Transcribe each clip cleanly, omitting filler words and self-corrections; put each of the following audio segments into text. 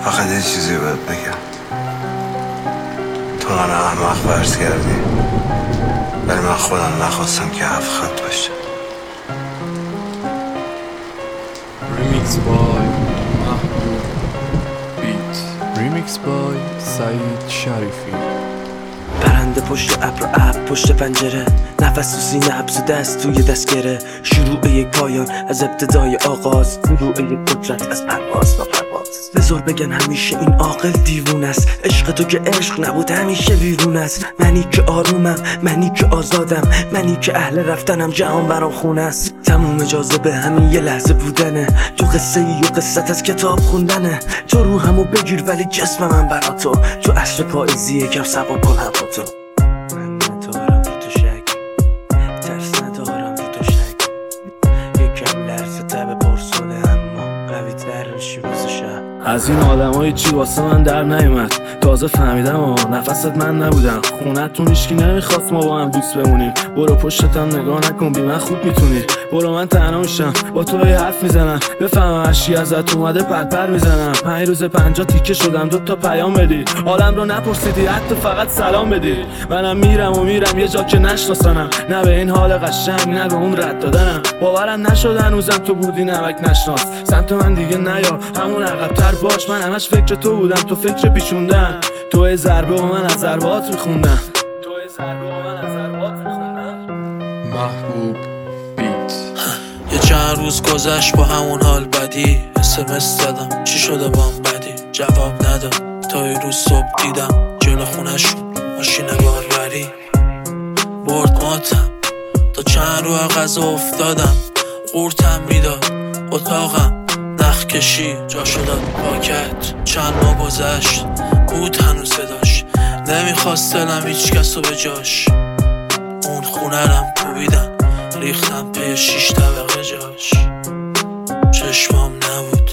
فقط یه چیزی باید بگم، تو من احمق فرض کردی، ولی من خودم نخواستم که 7 خط باشه. Remix by محبوب بیت. Remix by سعید شریفی. پرنده پشت ابر پشت پنجره، نفس تو سینه حبس و دست توی دستگره. شروع یک پایان از ابتدای آغاز، شروع یک قدرت از پرواز ناپرواز. بذار بگن همیشه این عاقل دیوون است، عشق تو که عشق نبود همیشه ویرون است. منی که آرومم، منی که آزادم، منی که اهل رفتنم، جهان برام خونه است. تموم جاذبه همین یه لحظه بودنه، تو قصه ای و قصت از کتاب خوندنه. تو روحمو بگیر ولی جسم من برا تو عصر پاییزی یکم سبا کن هم تو. من ندارم رو تو شک، ترس ندارم رو تو شک. یکم لرزه تب پرسونه اما قوی تر میشی روز شب. از این آدمای چی واسه من در نیومد، تازه فهمیدم نفست من نبودم. خونتون هیچکی نمیخواست ما با هم دوست بمونیم. برو پشتتم نگاه نکن، بی من خوب میتونی. برو من تنها میشم با تو یه حرف میزنم، بفهمم اشی ازت اومده پر میزنم. 5 روز 50 تیکه شدم 2 تا پیام بدی، حالم رو نپرسیدی حتی فقط سلام بدی. منم میرم یه جا که نشناسنم، نه به این حال قشنگ نه به اون رد دادنم. باورم نشد هنوزم تو بودی نمک نشناس. سمت من دیگه نیا، همون عقب‌تر باش. من همش فکر تو بودم، تو فکر پیچوندن. تو ضربه و من از ضربات میخوندم. محبوب بیت. یه چند روز گذشت با همون حال بدی، SMS دادم چی شده بام بدی، جواب نداد. تا یه روز صبح دیدم جلو خونشون ماشین باربری برد ماتم. تا چند رو غذا افتادم، قورتم میداد اتاقم، نخ کشی جا شداد پاکت. چند ماه گذشت بود هنوز صداش، نمیخواست دلم هیچ کسو به جاش. اون خونرم کوبیدم ریختم پی 6 طبقه جاش. چشمام نبود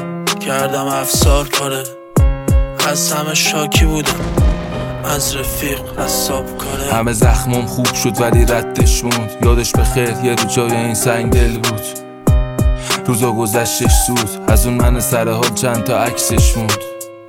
کردم افسار کاره، از همه شاکی بودم، از رفیق حساب کاره. همه زخمم خوب شد ولی ردش موند. یادش بخیر یه رو جای این سنگ دل بود. روزا گذشتش سود، از اون من سر حال چند تا عکسش موند.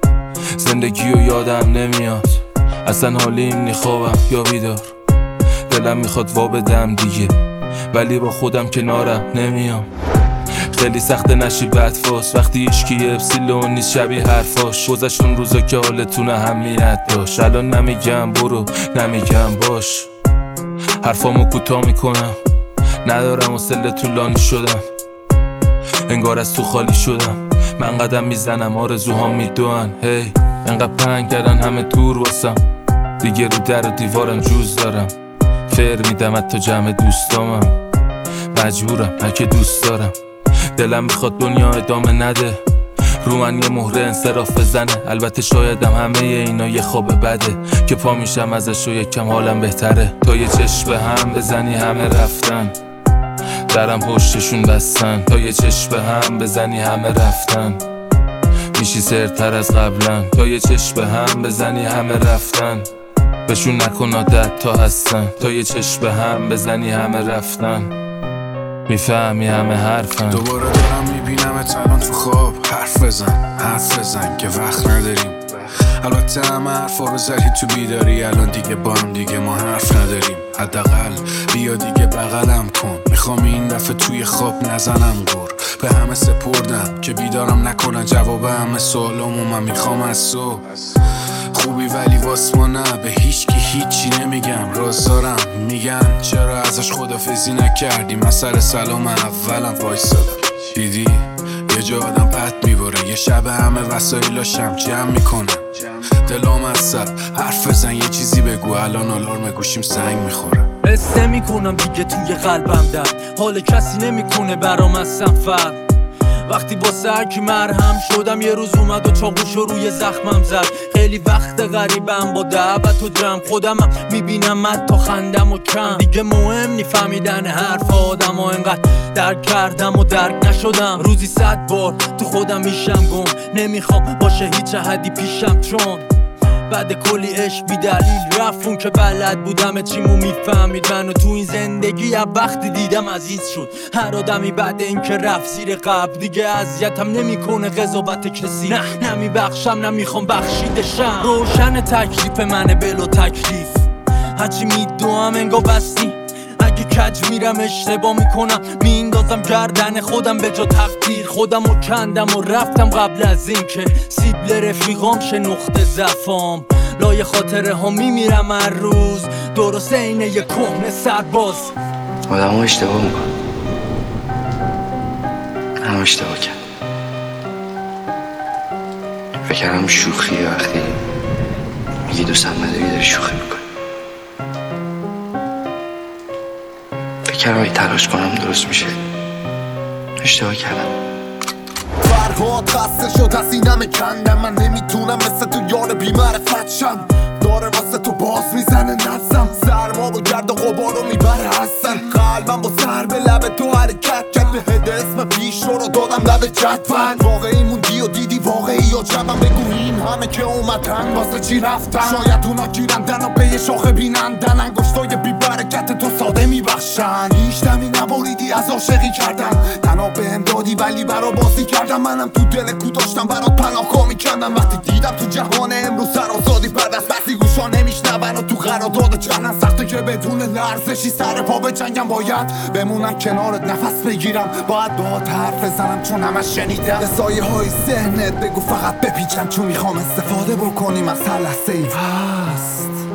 زندگیو یادم نمیاد، اصلا حالیم نی خوابم یا بیدار. دلم میخواد وا بدم دیگه، ولی با خودم کنارم نمیام. خیلی سخته نشی بدفاس وقتی هیچکی اپسیلون نیست شبیه حرفاش. گذشتون روزا که حالتون اهمیت داشت، الان نمیگم برو نمیگم باش. حرفامو کوتاه میکنم، ندارم حوصله طولانی شدم. انگار از تو خالی شدم، من قدم میزنم آرزوهام میدوئن. هی انقدر پنگ کردن همه دور واسم، دیگه رو در و دیوارم جوز دارم. فر میدم حتی جمع دوستامم، مجبورم اگه دوست دارم. دلم میخواد دنیا ادامه نده، رو من یه مهره انصراف بزنه. البته شایدم همه اینا یه خواب بده که پا میشم ازش و یکم حالم بهتره. تا یه چشم به هم بزنی همه رفتن، درم پشتشون بستن. تا یه چشم به هم بزنی همه رفتن، میشی سرتر از قبلا. تا یه چشم به هم بزنی همه رفتن، بهشون نکن عادت تا هستن. تا یه چشم به هم بزنی همه رفتن، میفهمی همه حرفن. دوباره دارم میبینمت الان تو خواب. حرف بزن که وقت نداریم. البته همه حرفا رو زدی تو بیداری، الان دیگه با هم دیگه ما حرف نداریم. حداقل بیا دیگه بغلم کن، میخوام این دفعه توی خواب نزنم گور. به همه سپردم که بیدارم نکنن، جواب همه سوالامو من میخوام از تو. خوبی ولی واس ما نه، به هیچکی هیچی نمیگم. راز دارم میگن چرا ازش خدافزی نکردی. من سر سلام اولم وایسادم، دیدی یه جا آدم پت میبره. یه شب همه وسایلاشم جمع میکنم، دلام از سر حرف بزن یه چیزی بگو. الان آلارم گوشیم سنگ میخوره. حس نمیکنم دیگه توی قلبم درد، حال کسی نمیکنه برام اصلا فرق. وقتی با سرکی مرهم شدم، یه روز اومد و چاقوشو روی زخمم زد. خیلی وقت غریبم با دعوت و درم، خودمم میبینم حتی خندم و کم. دیگه مهم نی فهمیدن حرف آدم ها، انقدر درک کردم و درک نشدم. روزی 100 بار تو خودم میشم گم، نمیخوام باشه هیچ حدی پیشم، چون بعد کلی عشق بی دلیل رفت اون که بلد بودم چیمو میفهمید منو تو این زندگی از وقتی دیدم عزیز شد هر آدمی بعد این که رفت زیر قبل دیگه اذیتم نمیکنه قضاوت کسی نه نمیبخشم نمیخوام بخشیده شم روشن تکلیف منه بلو تکلیف هرچی میدوام انگار بستی اگه کج میرم اشتباه میکنم میندازم گردن خودم به جا تقدیر خودم و کندم و رفتم قبل از این که سیبل رفیقام شه نقطه ضعفام لای خاطره ها میمیرم هر روز درست اینه یه کهنه سرباز آدم ها اشتباه میکن همه اشتباه کرد فکرم شوخی وقتی میگی دوستم نداری داری شوخی میکنی فکرم اگه تلاش کنم درست میشه اشتباه کردم فرهاد خسته شد از اینم کندم من نمیتونم مثل تو یار بی‌معرفت شم داره واسه تو باز میزنه نفسم سرما و گرد و غبارو میبره هستن قلبم با سر به لب تو حرکت کرد به هد اسم پیش رو دادم لب جدول واقعی موندی و دیدی واقعی یا جمعم بگو این همه که اومدن واسه چی رفتن شاید اونا گیرندن و به یه شاخه بینندن انگشتای بی برکت تو ساده میبخشن هیچ دمی نبریدی از عاشقی کردن تنها بهم دادی ولی برا بازی کردم منم تو دل کو داشتم برات پناهگاه میکردم وقتی دیدم تو جهان امروز سر آزادی پردست بسی گوشا نمیشنون و تو قرارداد چندن سخته که بدون لرزشی سر پا به جنگم باید بمونم کنارت نفس بگیرم باید باهات حرف بزنم چون همش شنیدم سایه های ذهنت بگو فقط بپیچم چون میخوام استفاده بکنیم از هر لحظه ای هست